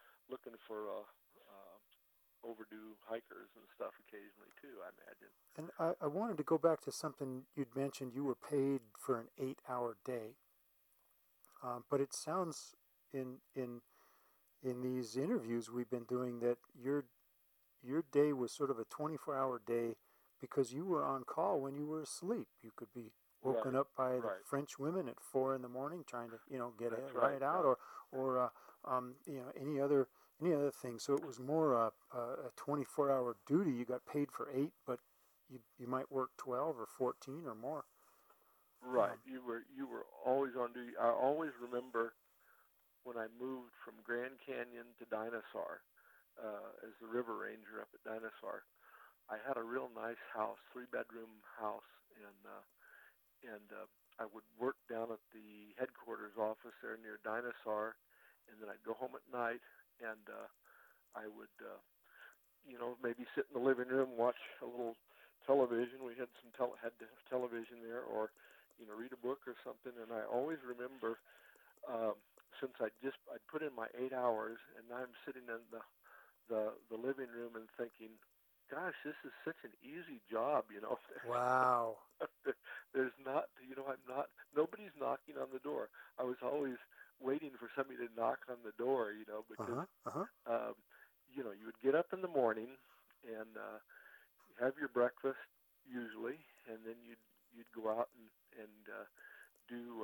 overdue hikers and stuff occasionally too, I imagine. And I wanted to go back to something you'd mentioned. You were paid for an 8-hour day, but it sounds in these interviews we've been doing that your day was sort of a 24-hour day because you were on call when you were asleep. You could be woken Right, up by the right. French women at 4 in the morning trying to get That's a right. ride out, Yeah. or any other thing. So it was more a 24-hour duty. You got paid for 8, but you might work 12 or 14 or more. Right. You were always on duty. I always remember when I moved from Grand Canyon to Dinosaur as the river ranger up at Dinosaur. I had a real nice house, 3-bedroom house, and I would work down at the headquarters office there near Dinosaur, and then I'd go home at night, and I would, maybe sit in the living room, watch a little television. We had television there, or read a book or something. And I always remember, since I'd put in my 8 hours, and now I'm sitting in the living room and thinking, gosh, this is such an easy job, Wow. There's not, nobody's knocking on the door. I was always waiting for somebody to knock on the door, because, you would get up in the morning and have your breakfast usually, and then you'd go out and do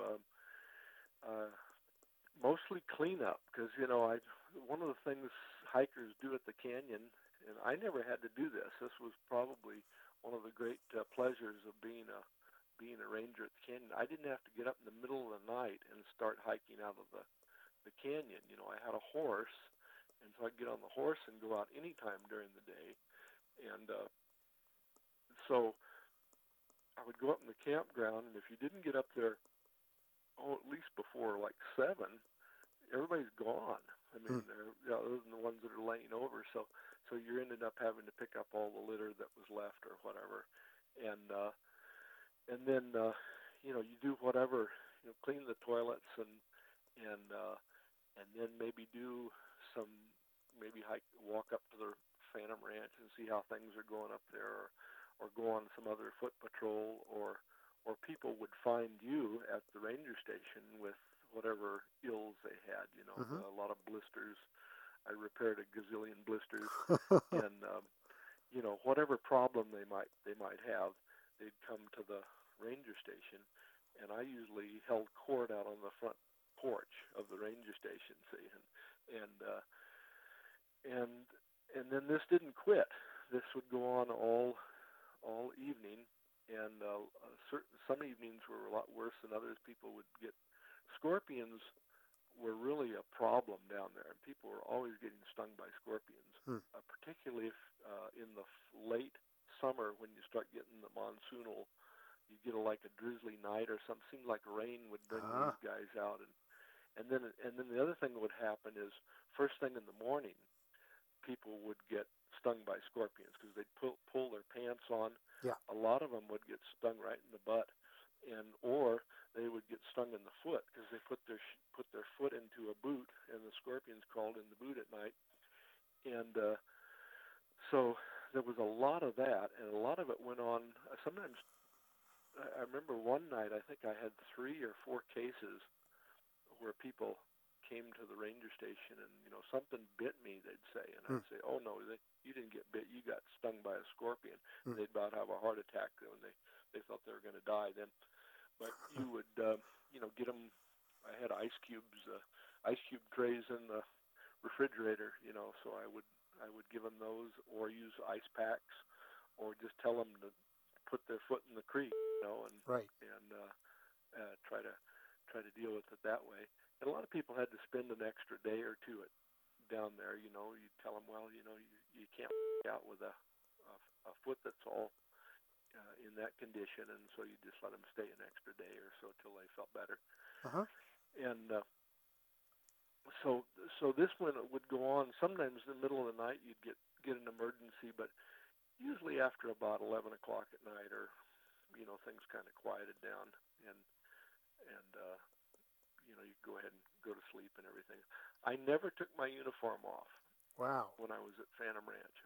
mostly cleanup, because one of the things hikers do at the canyon, and I never had to do this. This was probably one of the great pleasures of being a ranger at the canyon. I didn't have to get up in the middle of the night and start hiking out of the canyon. I had a horse, and so I'd get on the horse and go out anytime during the day. And so I would go up in the campground, and if you didn't get up there, at least before like 7, everybody's gone. I mean, other than the ones that are laying over. So you ended up having to pick up all the litter that was left or whatever, and then you do whatever, clean the toilets and then maybe do some, maybe walk up to the Phantom Ranch and see how things are going up there, or go on some other foot patrol, or people would find you at the ranger station with whatever ills they had. Mm-hmm. A lot of blisters. I repaired a gazillion blisters, and whatever problem they might have, they'd come to the ranger station, and I usually held court out on the front porch of the ranger station, see, and then this didn't quit. This would go on all evening, and some evenings were a lot worse than others. People would get scorpions. Were really a problem down there, and people were always getting stung by scorpions, particularly if in the late summer when you start getting the monsoonal, you get like a drizzly night or something. Seemed like rain would bring these guys out, and then the other thing that would happen is first thing in the morning, people would get stung by scorpions because they'd pull their pants on. Yeah. A lot of them would get stung right in the butt, or they would get stung in the foot because they put their foot into a boot, and the scorpions crawled in the boot at night. And so there was a lot of that, and a lot of it went on. Sometimes I remember one night I think I had 3 or 4 cases where people came to the ranger station and something bit me, they'd say, and I'd say, oh no, you didn't get bit, you got stung by a scorpion. They'd about have a heart attack when they thought they were going to die then. But you would get them. I had ice cube trays in the refrigerator, so I would give them those, or use ice packs, or just tell them to put their foot in the creek, and right. and try to deal with it that way. And a lot of people had to spend an extra day or two down there. You tell them, well, you can't out with a foot that's all in that condition, and so you just let them stay an extra day or so till they felt better. Uh-huh. And so this one would go on. Sometimes in the middle of the night you'd get an emergency, but usually after about 11 o'clock at night, or things kind of quieted down, and you go ahead and go to sleep and everything. I never took my uniform off. Wow. When I was at Phantom Ranch,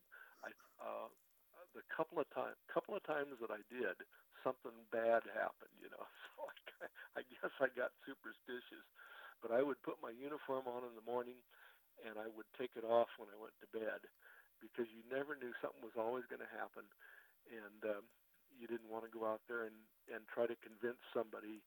the couple of times that I did, something bad happened, So I guess I got superstitious. But I would put my uniform on in the morning, and I would take it off when I went to bed, because you never knew, something was always going to happen, and you didn't want to go out there and try to convince somebody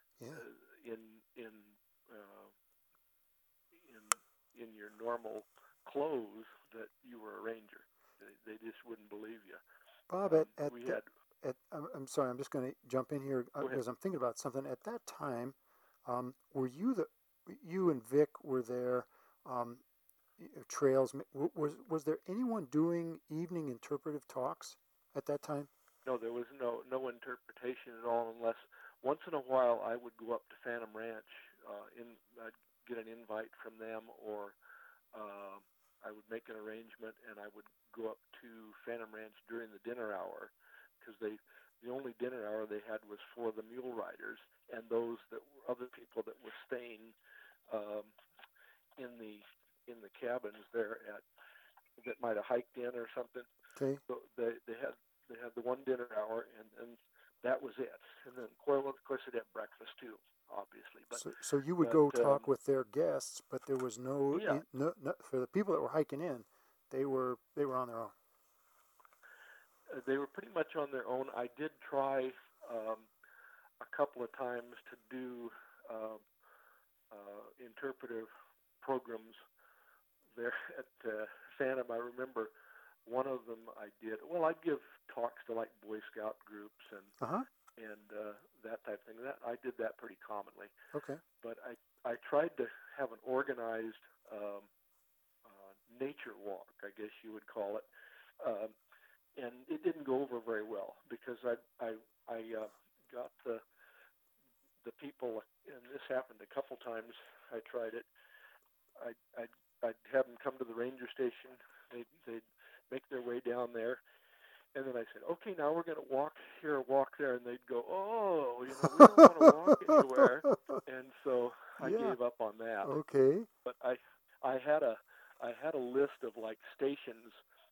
in your normal clothes that you were a ranger. They just wouldn't believe you. Bob, I'm sorry, I'm just going to jump in here because I'm thinking about something. At that time, were you and Vic were there? Trails. Was there anyone doing evening interpretive talks at that time? No, there was no interpretation at all, unless once in a while I would go up to Phantom Ranch. I'd get an invite from them, or I would make an arrangement, and I would go up to Phantom Ranch during the dinner hour, because the only dinner hour they had was for the mule riders and those other people that were staying in the cabins there that might have hiked in or something. Okay. So they had the one dinner hour, and that was it. And then, of course, they'd have breakfast too, obviously. But so you would go talk with their guests, but there was no for the people that were hiking in. They were on their own. They were pretty much on their own. I did try a couple of times to do interpretive programs there at Phantom. I remember one of them I did. Well, I'd give talks to like Boy Scout groups and that type of thing. That I did that pretty commonly. Okay. But I tried to have an organized nature walk, I guess you would call it, and it didn't go over very well, because I got the people, and this happened a couple times. I tried it. I'd have them come to the ranger station. They'd make their way down there, and then I said, okay, now we're going to walk here, walk there, and they'd go, oh, we don't want to walk anywhere, and so I gave up on that. Okay. But I had a list of like stations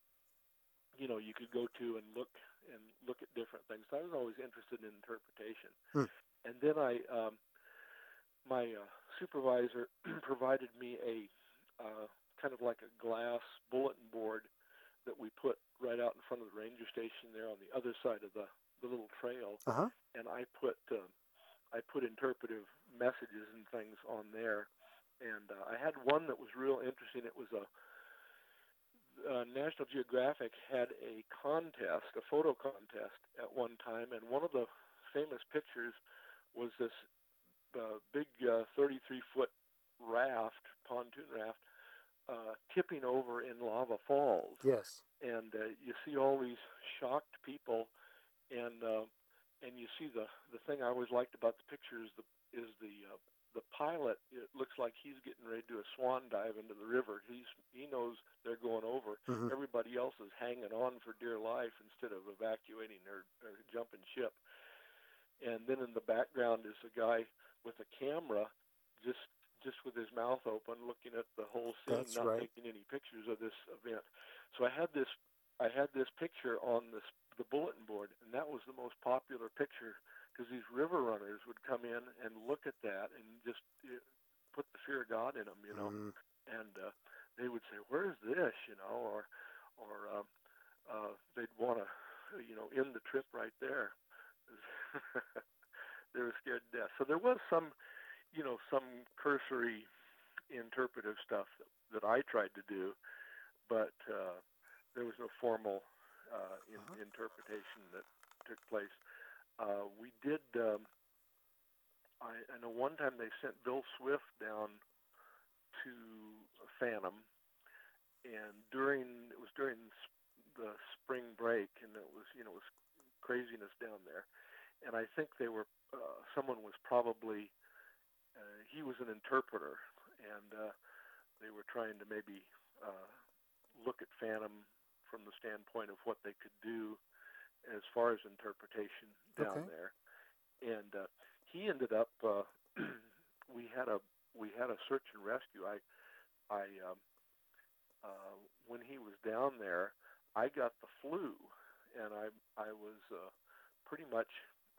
you could go to and look at different things. So I was always interested in interpretation. Hmm. And then my supervisor provided me a kind of like a glass bulletin board that we put right out in front of the ranger station there on the other side of the little trail, Uh-huh. and I put interpretive messages and things on there. And I had one that was real interesting. It was a National Geographic had a contest, a photo contest at one time, and one of the famous pictures was this big 33-foot raft, pontoon raft, tipping over in lava falls. Yes. And you see all these shocked people, and you see the thing I always liked about the picture is the pilot. It looks like he's getting ready to do a swan dive into the river. He knows they're going over. Mm-hmm. Everybody else is hanging on for dear life instead of evacuating or jumping ship. And then in the background is a guy with a camera, just with his mouth open, looking at the whole scene, That's not right. taking any pictures of this event. So I had this picture on the bulletin board, and that was the most popular picture because these river runners would come in and look at that and just put the fear of God in them, Mm. and they would say, "Where's this?" or they'd want to, end the trip right there. They were scared to death. So there was some cursory interpretive stuff that I tried to do, but there was no formal interpretation that took place. We did. I know one time they sent Bill Swift down to Phantom, and it was during the spring break, and it was craziness down there, and I think they were someone was probably he was an interpreter, and they were trying to maybe look at Phantom from the standpoint of what they could do as far as interpretation down there. And he ended up we had a search and rescue. I when he was down there, I got the flu, and I was pretty much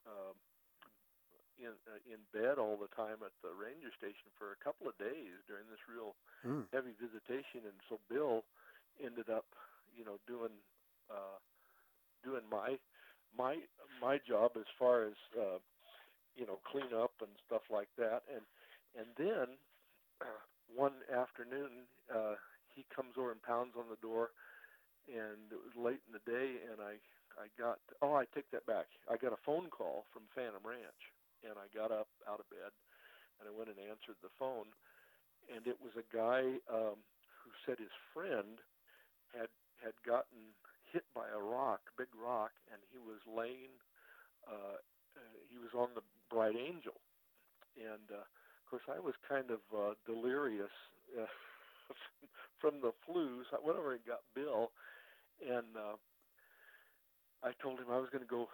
in bed all the time at the ranger station for a couple of days during this real heavy visitation. And so Bill ended up doing my job as far as clean up and stuff like that. And then one afternoon he comes over and pounds on the door, and it was late in the day, and I take that back. I got a phone call from Phantom Ranch, and I got up out of bed, and I went and answered the phone, and it was a guy who said his friend had gotten hit by a big rock, and he was laying, he was on the Bright Angel, and of course I was kind of delirious from the flu, so whenever I got Bill, and I told him I was going to go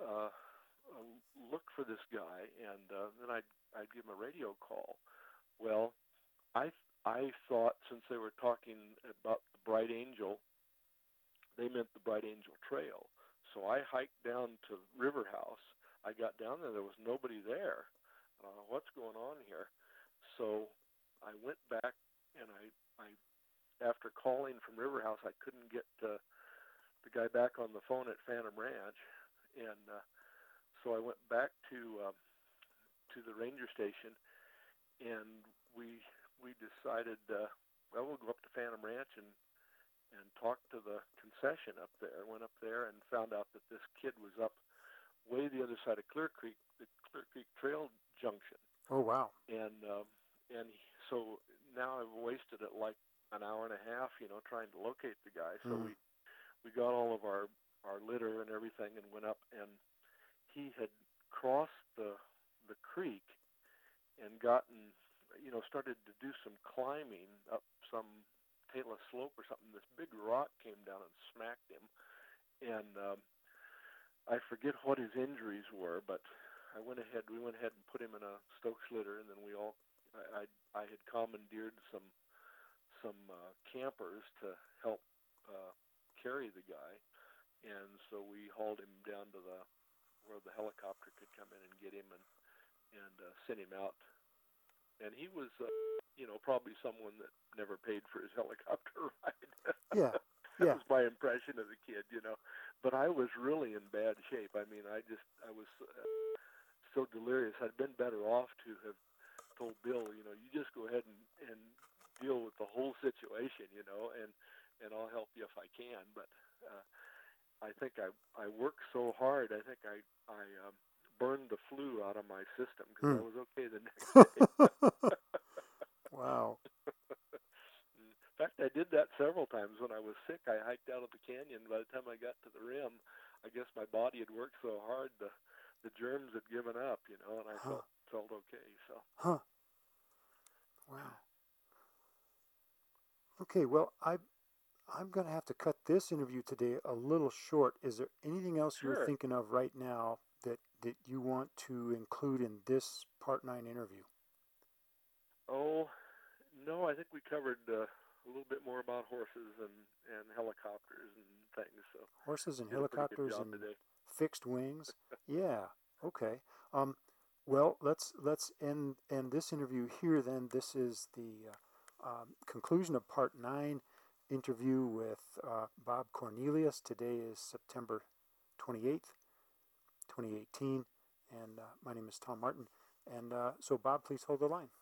look for this guy, and then I'd give him a radio call. Well, I thought, since they were talking about the Bright Angel, they meant the Bright Angel Trail. So I hiked down to River House. I got down there. There was nobody there. What's going on here? So I went back, and I after calling from River House, I couldn't get the guy back on the phone at Phantom Ranch, and so I went back to the ranger station, and we decided, we'll go up to Phantom Ranch and talk to the concession up there. Went up there and found out that this kid was up way the other side of Clear Creek, the Clear Creek Trail Junction. Oh, wow. And so now I've wasted it like an hour and a half, trying to locate the guy. So we got all of our litter and everything and went up, and he had crossed the creek and gotten, started to do some climbing up some Taylor slope or something. This big rock came down and smacked him, and I forget what his injuries were, but we went ahead and put him in a Stokes litter, and then I had commandeered some campers to help carry bury the guy, and so we hauled him down to where the helicopter could come in and get him and send him out. And he was, probably someone that never paid for his helicopter ride. Yeah. That Yeah. was my impression of the kid, But I was really in bad shape. I mean, I was so delirious. I'd been better off to have told Bill, you just go ahead and deal with the whole situation, and I'll help you if I can. But I think I worked so hard. I think I burned the flu out of my system because I was okay the next day. Wow. In fact, I did that several times when I was sick. I hiked out of the canyon. By the time I got to the rim, I guess my body had worked so hard, the germs had given up, and I felt okay. So. Huh. Wow. Okay. Well, I'm going to have to cut this interview today a little short. Is there anything else Sure. you're thinking of right now that you want to include in this Part 9 interview? Oh, no, I think we covered a little bit more about horses and helicopters and things. So Horses and did a pretty good helicopters job and today. fixed wings. Yeah. Okay. Well, let's end this interview here. Then this is the conclusion of Part 9 interview with Bob Cornelius. Today is September 28th, 2018, and my name is Tom Martin. And so, Bob, please hold the line.